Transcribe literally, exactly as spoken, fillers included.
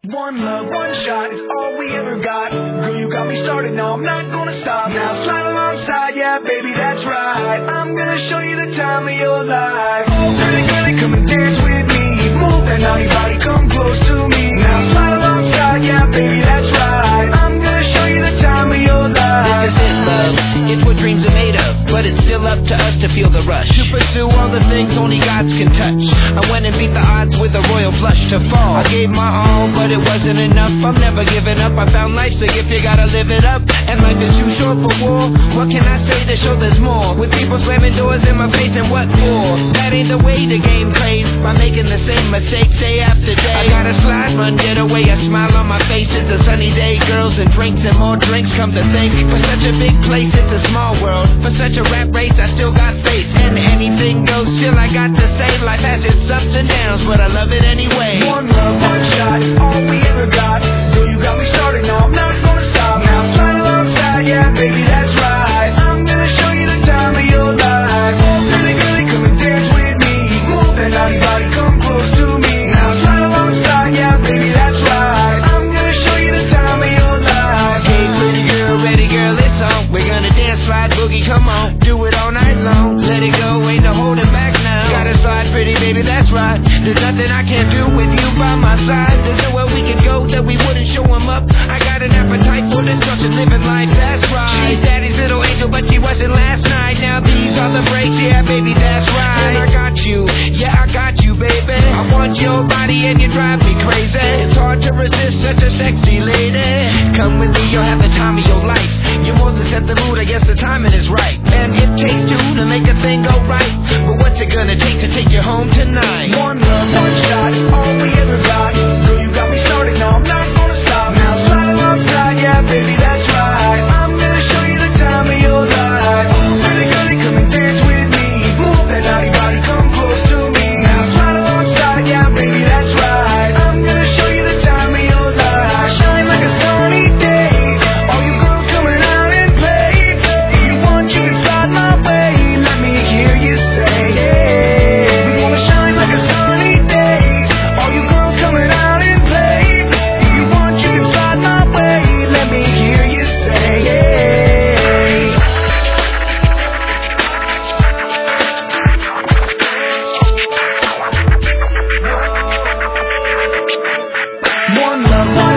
One love, one shot is all we ever got. Girl, you got me started, now I'm not gonna stop. Now slide alongside, yeah, baby, that's right. I'm gonna show you the time of your life. Oh, pretty girlie, come and dance with me. Move that naughty body, come close to me. Now slide alongside, yeah, baby, that's right. I'm gonna show you the time of your life. This is it, love. It's what dreams are made of, but it's still up to us to feel the rush, to pursue all the things only gods can touch. I went and beat the odds with a royal flush to fall. I gave my all, but it wasn't enough. I'm never giving up. I found life's a gift, you gotta live it up. And life is too short for war. What can I say to show there's more? With people slamming doors in my face, and what for? That ain't the way the game plays, by making the same mistakes day after day. I gotta slide, run, get away, a smile on my face. It's a sunny day, girls and drinks and more drinks. Come to think, for such a big place, it's a small world. For such a rap race, I still got faith, and anything goes. Still I got to say, life has its ups and downs, but I love it anyway. One love, one shot, all we ever got. Girl, you got me started, now I'm not gonna stop. Now slide alongside, yeah, baby, that's right. I'm gonna show you the time of your life. Oh, pretty girlie, come and dance with me. Move that naughty body, come close to me. Now slide alongside, yeah, baby, that's right. I'm gonna show you the time of your life. Hey, pretty girl, ready girl, it's on. We're gonna dance, slide, boogie, come on. Do it all night long. Let it go, ain't no holding back now. Gotta slide, pretty baby, that's right. There's nothing I can't do with you by my side. There's nowhere we could go that we wouldn't show 'em up. I got an appetite for destruction, living life, that's right. She's daddy's little angel, but she wasn't last night. Now these are the breaks, yeah, baby, that's right. And I got you, yeah, I got you, baby. I want your body and you drive me crazy. It's hard to resist such a sexy lady. Come with me, you'll have the time of your life. You're more than set the mood, I guess the timing is right. And it takes two to make a thing go right. But what's it gonna take to take you home tonight? One love, one shot, all we ever got. Girl, you got me started, now I'm not gonna stop. Now slide alongside, yeah, baby, that's right. I'm gonna show you the time of your life. Oh, pretty girlie, come and dance with me. Move that naughty body, come close to me. Now slide alongside, yeah, baby, that's right. I'm gonna show you the time of your life. Shine like a sunny day. All you girls coming out and play. If you want, you can slide my way. Let me hear you say, yeah. We wanna shine like a sunny day. All you girls coming out and play. If you want, you can slide my way. Let me hear you say, yeah. One love, one